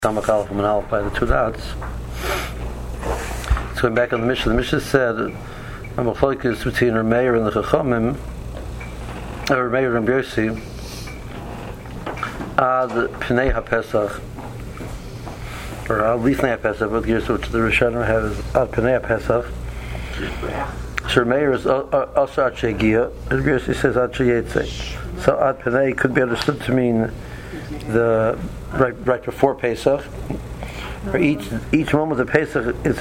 Samach Aleph and Aleph by the two dots. So going back on the Mishnah. The Mishnah said, "I'm a focus between Rameir and the Chachamim, or Rameir and Yossi, ad Pnei HaPesach, or ad Lifnei HaPesach, but here's what the Rishonim have is ad Pnei HaPesach. So Rameir is also ad Shegia, and Yossi says ad Sheyetze. So ad Pnei could be understood to mean the right before Pesach. For each moment of Pesach is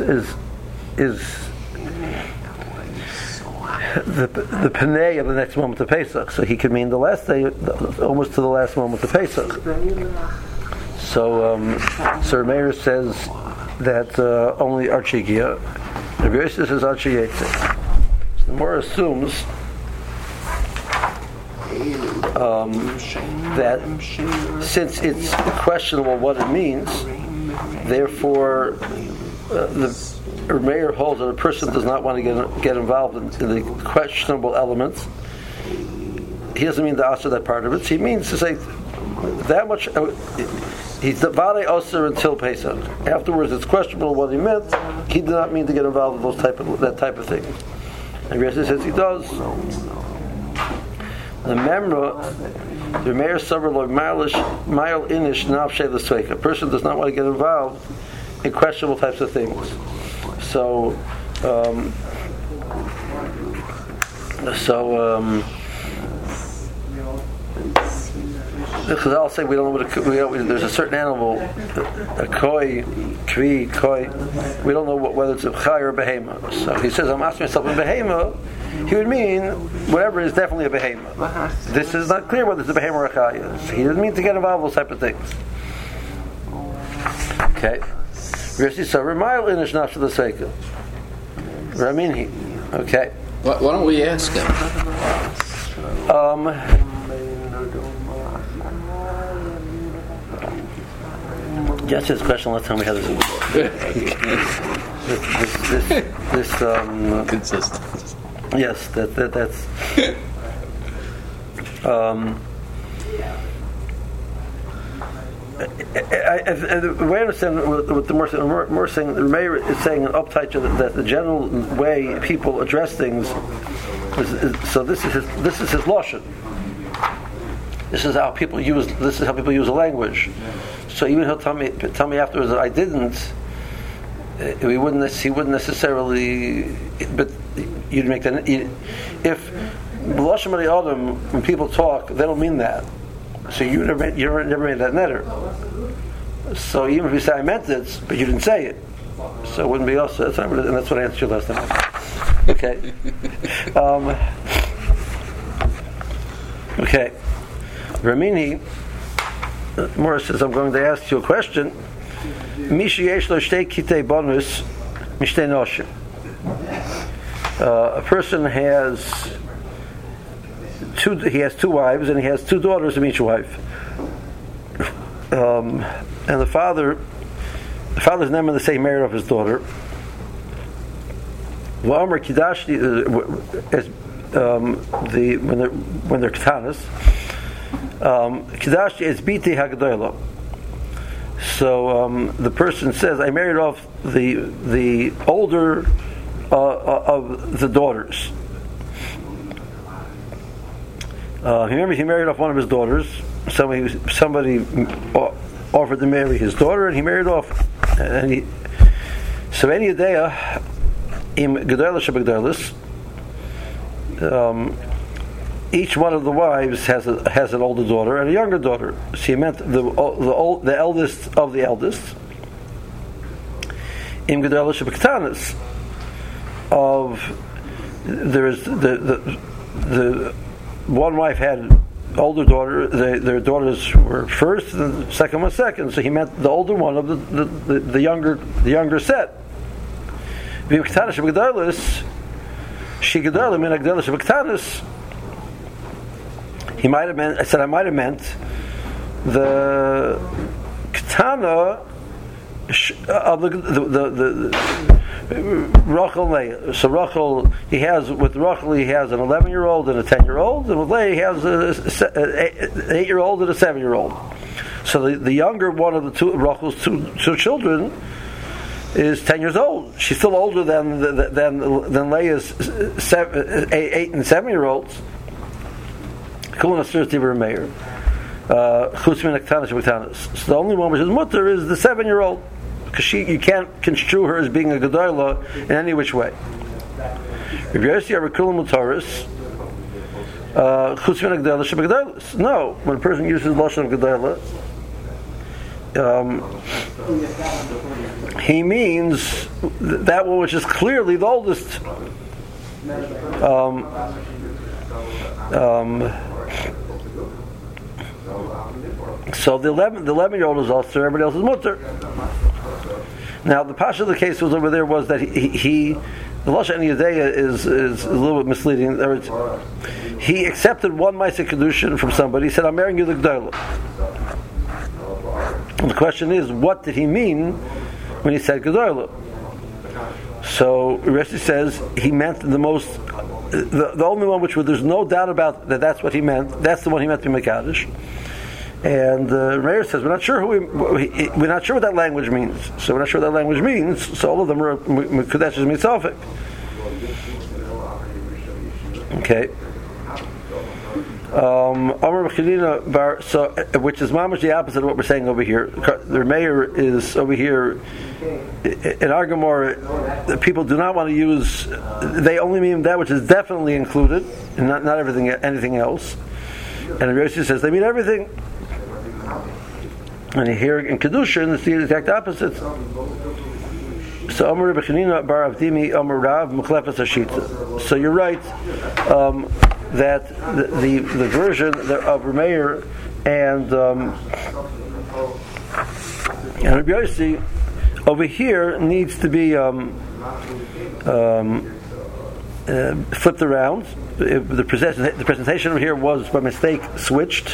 the penei of the next moment of Pesach. So he could mean the last day, almost to the last moment of Pesach. So Rameir says that only Archigia. Rabbi Yossi says Archiyetze. So the more assumes that since it's questionable what it means, therefore the Rameir holds that a person does not want to get involved in the questionable elements. He doesn't mean to answer that part of it. He means to say that much. He's the Vade Osir until Pesach. Afterwards, it's questionable what he meant. He did not mean to get involved in that type of thing. And Yossi says he does. The Rameir Savar Lo Mile Inish Nafshe L'Sveika. A person does not want to get involved in questionable types of things. So the Chazal say we don't know what there's a certain animal, a koi, kvi, koi. We don't know whether it's a chai or a behema. So he says, I'm asking myself a behema. He would mean whatever is definitely a behema. This is not clear whether it's a behema or a chai. He doesn't mean to get involved with those type of things. Okay. So Ramayil inish nafshe l'seika. Ramini. Okay. Why don't we ask him? That's his question last time we had this. this consistent. Yes, that's. The way I understand what the more saying, the Rameir is saying an uptight that the general way people address things is so. This is his lashon. This is how people use a language. So even he'll tell me afterwards that I didn't. He wouldn't necessarily. But you'd make that. If L'Lashon B'nai Adam, when people talk, they don't mean that. So you never made that netter. So even if you say I meant it, but you didn't say it, so it wouldn't be also. And that's what I answered you last time. Okay. Okay. Ramini Morris says, I'm going to ask you a question. A person has two wives and he has two daughters of each wife. And the father's never the same married off his daughter. When they're ketanas, Kedash is biti hagdoila. So the person says, I married off the older of the daughters. Remember, he married off one of his daughters. Somebody offered to marry his daughter, and he married off. So any idea im gedola shabagdolis. Each one of the wives has an older daughter and a younger daughter. So he meant the eldest of the eldest. Im gedola shabaktanas. There's the one wife had older daughter. Their daughters were first, and the second was second. So he meant the older one of the younger set. V'im ketanas shabaktanas. She gedola min hagdola shabaktanas. I might have meant the katana of the Rachel Leah. So Rachel, he has an 11-year-old and a 10-year-old, and with Leah he has an 8-year-old and a 7-year-old. So the younger one of the two Rachel's two children is 10 years old. She's still older than Leah's 8 and 7 year olds. So the only one which is mutter is the 7-year-old, because you can't construe her as being a gedola in any which way. No, when a person uses lashon of gedola, he means that one which is clearly the oldest. So the 11-year-old is also, everybody else is mutter. Now the pasha of the case was over there was that he the lashon Yedeya is a little bit misleading. He accepted one ma'aseh kedushin from somebody. He said, "I'm marrying you the gdola." The question is, what did he mean when he said gdola? So Rashi says he meant the only one which there's no doubt about that's what he meant. That's the one he meant to be mekadosh. And Meir says we're not sure we're not sure what that language means. So we're not sure what that language means. So all of them are Mekudeshes Mitzalfik. Okay. So which is mamash the opposite of what we're saying over here. The Meir is over here in our Gemara. The people do not want to use. They only mean that which is definitely included, and not anything else. And Rashi says they mean everything. And here in Kedushin, it's the exact opposite. So Amar B'Chanina Bar Avdimi Amar Rav Mukhlefas Hashita. So you're right that the version of Rameir and Rabbi Yossi over here needs to be flipped around. The presentation over here was by mistake switched.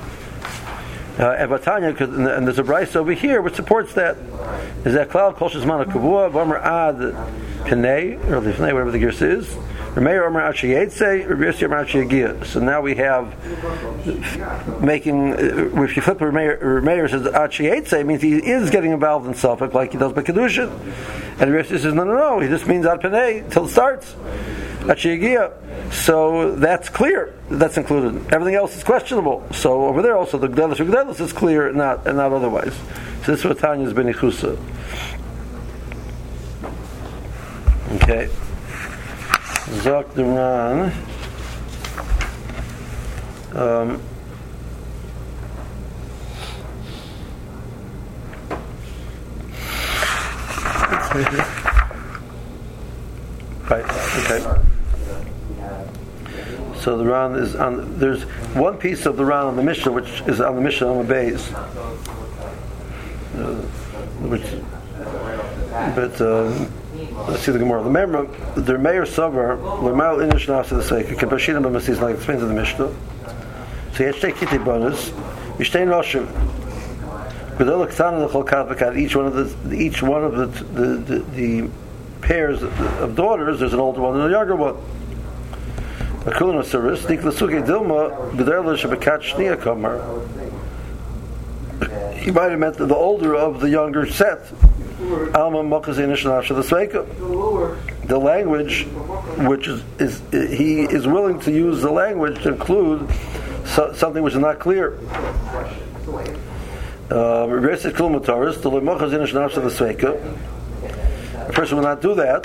And there's a brayso over here which supports that. Is that klal kol shezman kavua v'amar ad penei or lifnei, whatever the gerse is. Rameir amar ad sheyetze, Rabbi Yossi amar ad sheyagia. So now we have making. If you flip Rameir says ad sheyetze, means he is getting involved in safek like he does by kedushin. And Rabbi Yossi says no. He just means ad penei till it starts. Ad sheyagia. So that's clear. That's included. Everything else is questionable. So over there also the Gdelis is clear and not otherwise. So this is what Tanya's ben Ichusa. Okay. Zok Duran. Right. Okay. So the Ran is on. There's one piece of the Ran on the Mishnah which is on the Mishnah on the base, let's see the Gemara. The member, the Meir Sover, Lemal Inish Nafsa the Seika, Kibashina B'Masis, like explains in the Mishnah. So you have to take Kitty bonus. Yishtein Roshim. Each one of the pairs of daughters, there's an older one and a younger one. He might have meant the older of the younger set. The language, which is he is willing to use the language to include something which is not clear. A person will not do that.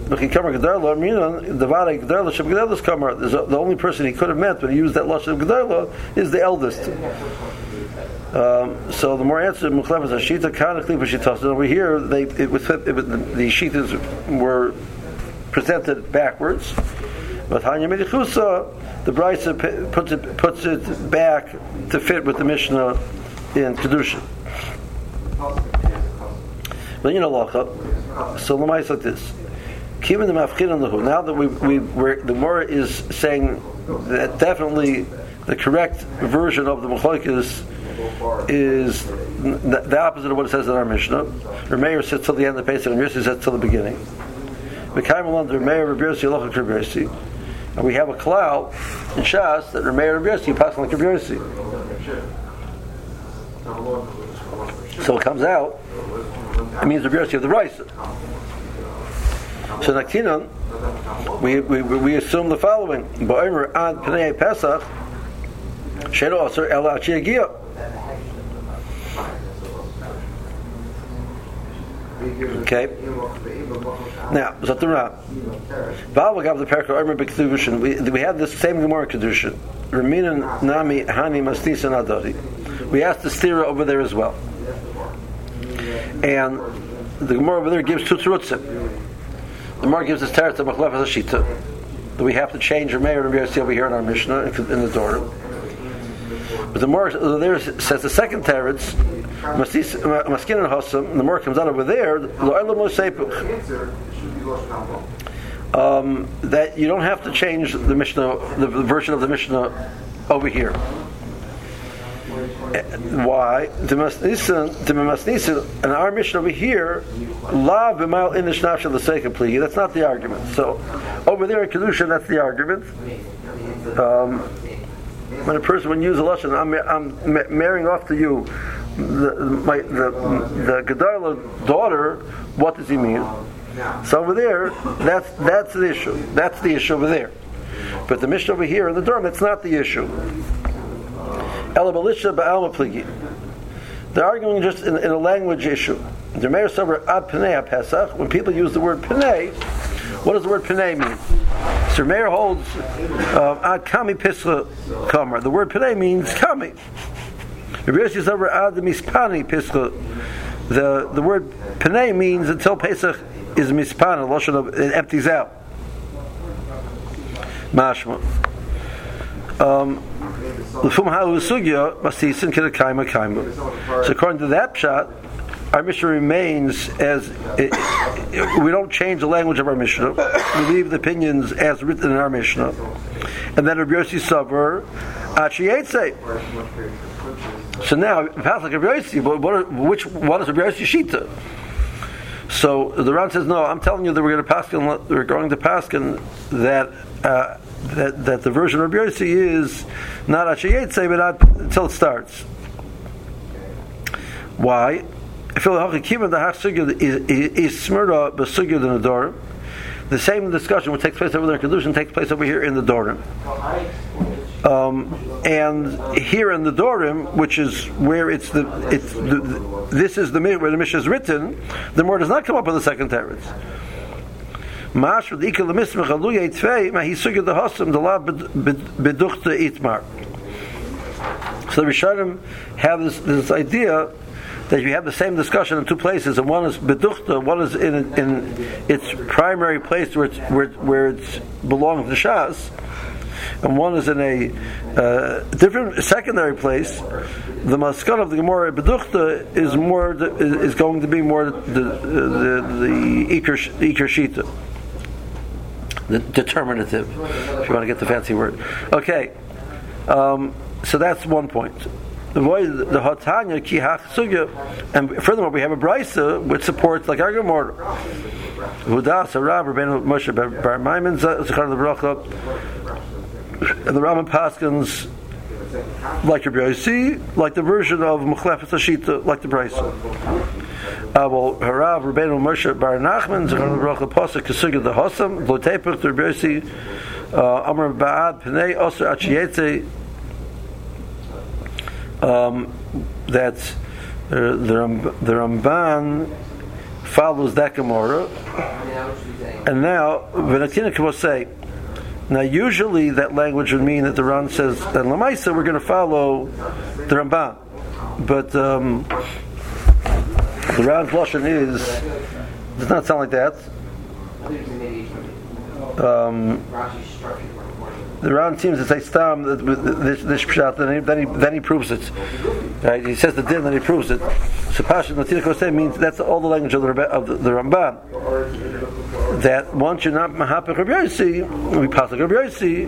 The only person he could have met when he used that lashon of Gedola is the eldest. So the more answer Mukhlefas Hashita Kanachli B'Shitas. Over here, the shitas were presented backwards. But Hanya Medichusa, the Brisa puts it back to fit with the Mishnah in Kedusha. But Lacha. So Lamais like this. Keeping the mafkin on the hu. Now that the Gemara is saying that definitely the correct version of the Machlokes is the opposite of what it says in our Mishnah. Rameir says till the end of the Pesach, and Yossi says till the beginning. And we have a klal in Shas that Rameir Rabbi Yossi pass like Rabbi Yossi. So it comes out, it means the Rabbi of the Raisa. So Naktinon, we assume the following: Ba'omer ad Pnei Pesach, She'lo Aser Ela Achi Yagia. Okay. Now, Zotaran. Valvagav the Perka Omer B'Kedushin. We have this same Gemara Kedushin. Raminan Nami Hani Masnisan Adari. We asked the stira over there as well, and the Gemara over there gives two tzurutzim. The Gemara gives us teretz of Machlefes Hashita. We have to change our mayor and Rabbi over here in our Mishnah in the Torah. But the Gemara there says the second teretz, Maskin and Hossam. The Gemara comes out over there. That you don't have to change the Mishnah, the version of the Mishnah over here. Why? The Masnisan and our Mishnah over here, La v'mal inish nafsha l'seika pligi. That's not the argument. So over there in Kedusha, that's the argument. When a person would use a lashon, I'm marrying off to you the Gedalah daughter. What does he mean? So over there, that's the issue. That's the issue over there. But the Mishnah over here in the Durham, that's not the issue. They're arguing just in a language issue. When people use the word Pnei, what does the word Pnei mean? So Meir holds ad kami pischa kamar. The word Pnei means kami. The word Pnei means until Pesach is mispana, it empties out. Mashma. So according to that pshat, our Mishnah remains as we don't change the language of our Mishnah. We leave the opinions as written in our Mishnah, and then Rabbi Yossi Savar Achi Yetzei. So now, Pasuk Rabbi Yossi, what is Rabbi Yossi Shita? So the Ran says, no, I'm telling you that we're going to paskin that the version of Rabbi Yossi is not Achi Yetzei, but not until it starts. Why? The same discussion which takes place over there in Kedushin takes place over here in the Dorim. And here in the Dorim, which is where this is where the Mishnah is written, the Mor does not come up with the second teretz. So the Rishonim have this idea that you have the same discussion in two places, and one is beduchta, one is in its primary place where it belongs to Shas, and one is in a different secondary place. The maskan of the Gemara beduchta is going to be more the ikar shita, the determinative, if you want to get the fancy word. Okay, so that's one point. The Hatanya ki hachsugya, and furthermore, we have a brisa which supports like our Gemara. Hudas Rav Rabbeinu Moshe Bar Maimon Zechar L'Bracha, and the Rambam Paskins like Rabbi Yossi, like the version of Machlefes Hashita, like the brisa. Well, Harav Rabbeinu Moshe Bar Nachman Zechar L'Bracha Pasuk Kesugya the Hossam Lo Tepech to Rabbi Yossi Amar Ba'ad Pnei Oser Achiyetze. That the Ramban follows that Gemara, and now Venatina will say. Now, usually that language would mean that the Ran says that Lamaisa we're going to follow the Ramban, but the Ran's lashon does not sound like that. The Ran seems to say stam this pshat, then he proves it. Right? He says the din, then he proves it. So Pasha Natina Kosei means that's all the language of the Ramban. That once you're not mahapech Rabbi Yossi, we pass like Rabbi Yossi,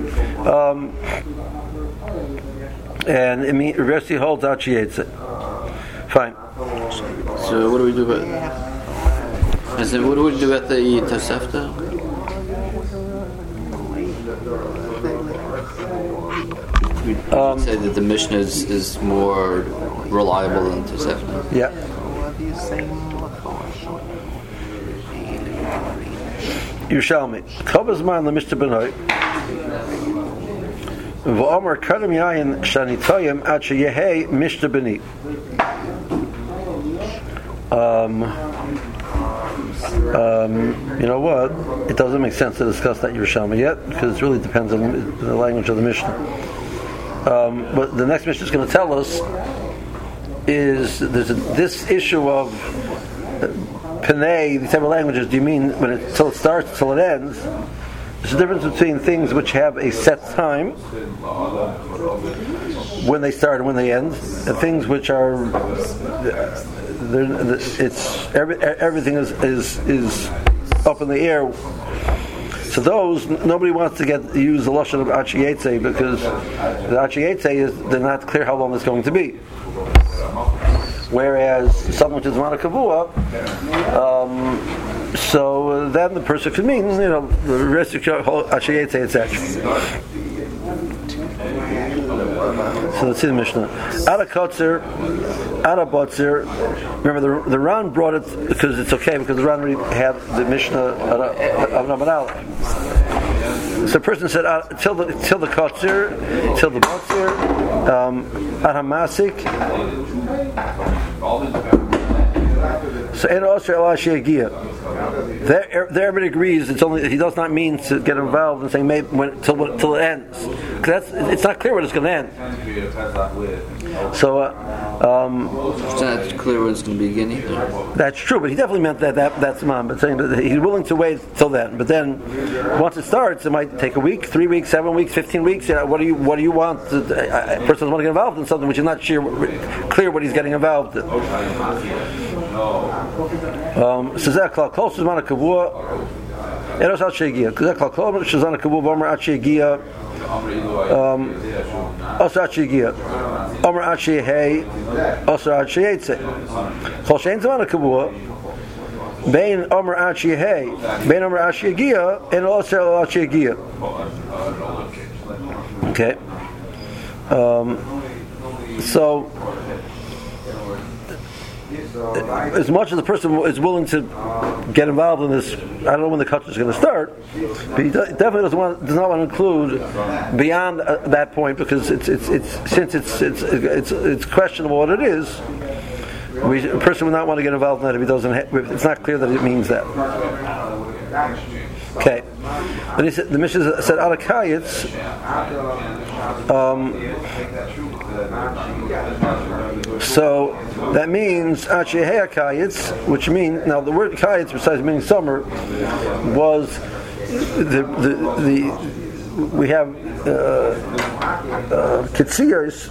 and it means Rabbi Yossi holds out Shiyetze. Fine. So what do we do about? What do we do about the Tosefta? We should say that the Mishnah is more reliable than Tosefta. Yeah. Yerushalmi. Kobazman l'Mishnah B'nai. V'omer kadam yayin shani toyim ad sheyehei Mishnah B'ni. You know what? It doesn't make sense to discuss that Yerushalmi yet because it really depends on the language of the Mishnah. But the next Mishnah is going to tell us is this issue of Panay, these type of languages. Do you mean when till it starts till it ends? There's a difference between things which have a set time when they start and when they end, and things which are everything is up in the air. So those nobody wants to use the lashon of Achiyetze because the Achiyetze is they're not clear how long it's going to be. Whereas something which is Zman Kavua, so then the person could mean the rest of Achiyetze etc. So let's see the Mishnah. Ada Kotzer, Ada Botzer. Remember, the Ran brought it because it's okay because the Ran already had the Mishnah of Naman Aleph. So the person said till the Kotzer, till the Botzer, Ada Masik. So in Austria El Ashiyagiyah. There everybody agrees it's only he does not mean to get involved in saying maybe till it ends. Because it's not clear when it's going to end. So it's not clear when it's going to begin either. That's true, but he definitely meant that's Imam. But saying that he's willing to wait till then. But then once it starts, it might take a week, 3 weeks, 7 weeks, 15 weeks. What do you want? A person doesn't want to get involved in something which is not clear what he's getting involved in. So that close to Zman Kavua. Eros Al Shegia. That close to Zman Kavua. Omer Al Shegia. Oser Al Shegia. Omer Al Shehei. Oser Al Sheyetze. Kol Shein Zman Kavua. Bein Omer Al Shehei. Bein Omer Al Shegia. And Oser Al Shegia. Okay. So. As much as the person is willing to get involved in this, I don't know when the kutcher is going to start, but he definitely does not want to include beyond that point because since it's questionable what it is. A person would not want to get involved in that if he doesn't. If it's not clear that it means that. Okay. Then he said the Mishnah said Arakayitz. So that means Achiyeh Kayitz, which means now the word Kayitz, besides meaning summer, was we have Kitziyos.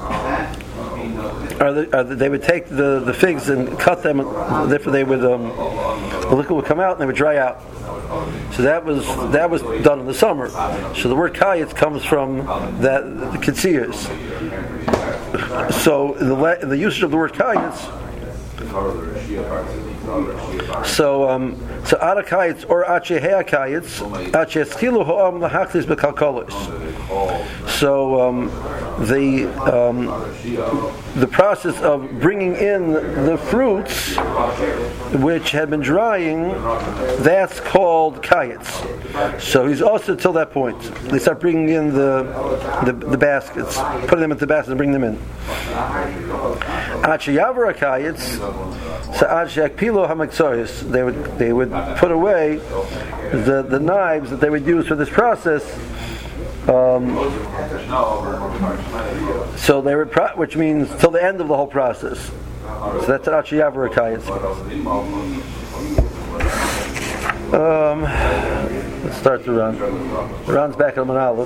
They would take the figs and cut them, therefore they would the liquid would come out and they would dry out. So that was done in the summer. So the word Kayitz comes from that the Kitziyos. So in the usage of the word Kayitz, so Ada Kayitz or Achehea Kayitz, Acheschilu Ho'am Lahaklis Bekalkolis. So the process of bringing in the fruits which had been drying, that's called Kayitz. So he's also till that point. They start bringing in the baskets, putting them into the baskets and bringing them in. Acheyavra Kayitz. So they would put away the knives that they would use for this process. So they would, which means till the end of the whole process. So that's an Achiyavra Kayitz. Let's start the Ran. The Ran's back on Aleph.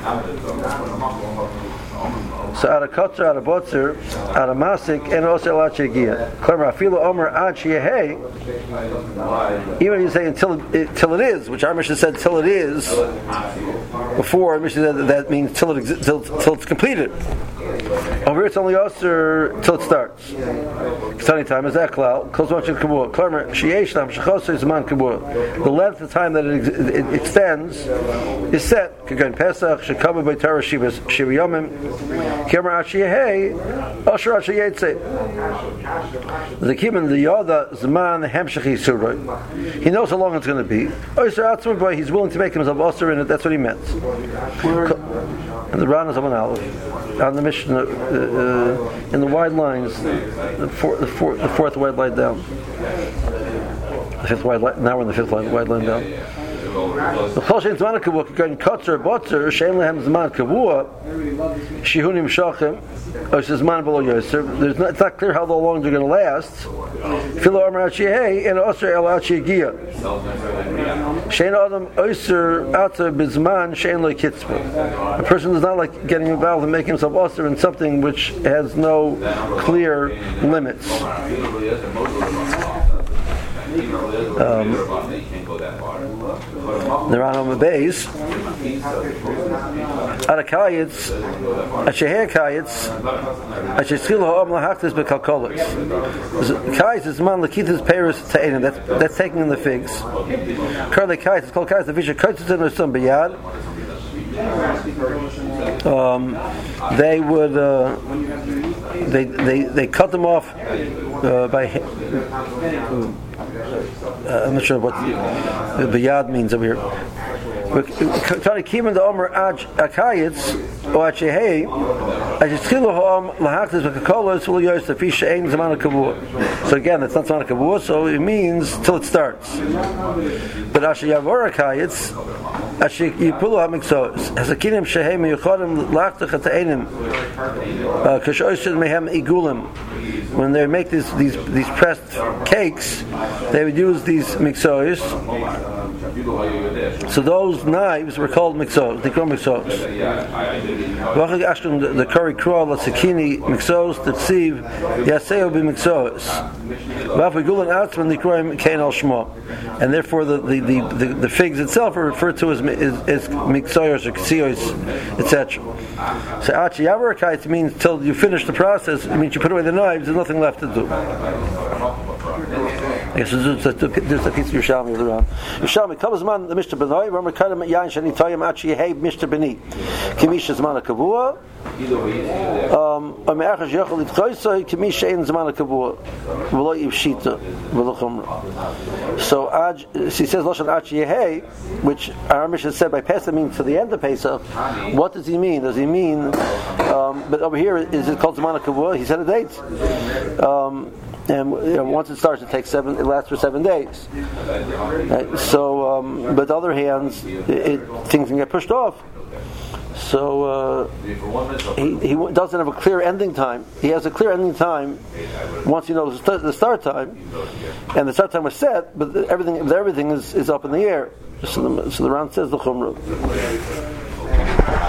So out of Kotzer, out of Botzer, out of Masik, and also Al Shegia. Klamar Afilu Omer Ad Shehei. Even if you say till it is, which our Mishnah said till it is, before Mishnah said that means till it's completed. Over here it's only Osir till it starts. Study time is that klal. Close watching kabur. Klamar Sheyesh Lam Shechosei Zman kabur. The length of time that it extends is set. again Pesach shekaba by Torah shivas shiviyamim kemer ashiyeh asher ashiyetze. The kimen the yada zman hemshech surah. He knows how long it's going to be. He's willing to make himself usher in it. That's what he meant. And the Ran is on Aleph, on the Mishnah, in the wide lines, the fourth wide line down. The fifth wide line. Now we're in the fifth wide line down. The Choshen Zman Kavua going Kotzer Botzer Shein Lehem Zman Kavua Shihunim Shachem Zman Below Yoser. It's not clear how long they're going to last. Filo Amar Achiyeh and Oser El Achiyeh Shein Adam Oser Ata Bizman Shein Le Kitzvah. A person does not like getting involved and making himself Oser in something which has no clear limits. The Rambam Beis Arakayitz Asheheh Kayitz Ashechil Ha'am Lahachtis Bekalkolis. Kayitz is man Lakitis Paris Ta'enim. That's taking in the figs. Currently Kayitz is called Kayitz. The Visha Kayitz in some Biyad. They would they cut them off by. I'm not sure what the yad means over here. Trying to keep in the Omer Akayitz or Achehei, Acheschilu Ha'am Lahachtis V'Kakolos Will Yos Tafisha Ein Zaman Kavua. So again, it's not Zaman Kavua, so it means till it starts. But Asheyavor Akayitz, Asheyipulu HaMiksos, Hasakinim Shehei Meyuchodim Lachtach Ata'enim, Kashoshid Mehem Igulim. When they make these pressed cakes, they would use these mixos. So those knives were called mixos. They call mixos. The curry crawl, the sakini mixos, the tsiv, yaseo be mixos. And therefore the figs itself are referred to as mixos or ksios, etc. So achi yavarkite means till you finish the process. It means you put away the knives. There's nothing left to do. Yes, there's a piece of Yerushalmi around. Yerushalmi covers man the Mishnah Benoi. Remember, Kadam Yain Shani Toyam Achi Yehei Mishnah Beni. Kimisha Zman Kavua. Ameachas Yochel Litchoisoi Kimisha Ein Zman Kavua. V'lo Yivshita V'lo Chumra. So she says Loshan Achi Yehei, which our Mishnah said by Pesach means to the end of Pesach. What does he mean? Does he mean? But over here, is it called Zman Kavua? He said a date. And once it starts, it lasts for 7 days. Right? So, but on the other hand, things can get pushed off. So he doesn't have a clear ending time. He has a clear ending time once he knows the start time, and the start time was set, but everything is up in the air. So the Ran says the Chumrah.